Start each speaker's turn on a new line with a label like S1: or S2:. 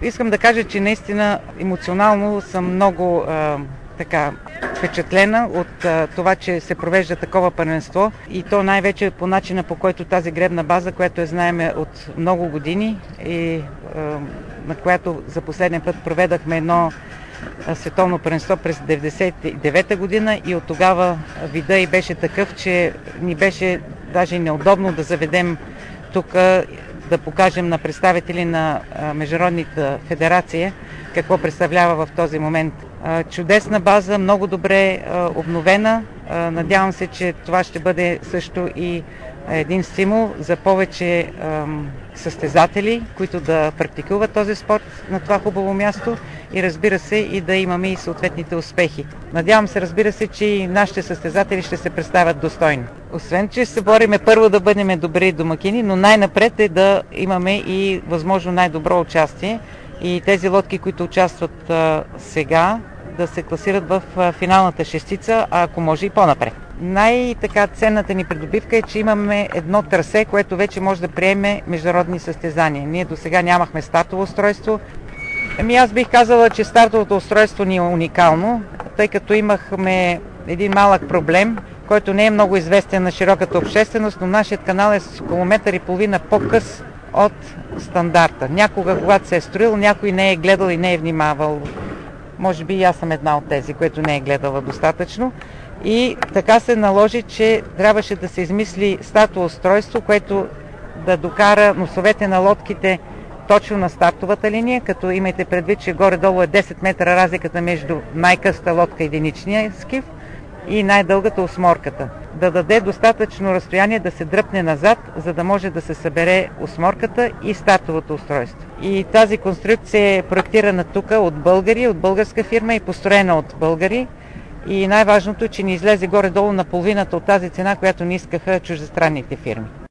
S1: Искам да кажа, че наистина емоционално съм много впечатлена от това, че се провежда такова първенство и то най-вече по начина, по който тази гребна база, която знаем от много години и на която за последния път проведахме едно световно първенство през 1999 година и от тогава вида и беше такъв, че ни беше даже неудобно да заведем тук, да покажем на представители на Международната федерация какво представлява в този момент. Чудесна база, много добре обновена. Надявам се, че това ще бъде също и един стимул за повече състезатели, които да практикуват този спорт на това хубаво място и разбира се и да имаме и съответните успехи. Надявам се, разбира се, че и нашите състезатели ще се представят достойно. Освен, че се бориме първо да бъдем добри домакини, но най-напред е да имаме и възможно най-добро участие и тези лодки, които участват сега, да се класират в финалната шестица, а ако може и по-напред. Най-ценната ни придобивка е, че имаме едно трасе, което вече може да приеме международни състезания. Ние до сега нямахме стартово устройство. Аз бих казала, че стартовото устройство ни е уникално, тъй като имахме един малък проблем, който не е много известен на широката общественост, но нашият канал е с около метър и половина по-къс от стандарта. Някога, когато се е строил, някой не е гледал и не е внимавал. Може би и аз съм една от тези, която не е гледала достатъчно. И така се наложи, че трябваше да се измисли стартово устройство, което да докара носовете на лодките точно на стартовата линия, като имайте предвид, че горе-долу е 10 метра разликата между най-късата лодка, единичния скиф, и най-дългата осморката. Да даде достатъчно разстояние да се дръпне назад, за да може да се събере осморката и стартовото устройство. И тази конструкция е проектирана тук от българи, от българска фирма и построена от българи. И най-важното е, че ни излезе горе-долу на половината от тази цена, която ни искаха чуждестранните фирми.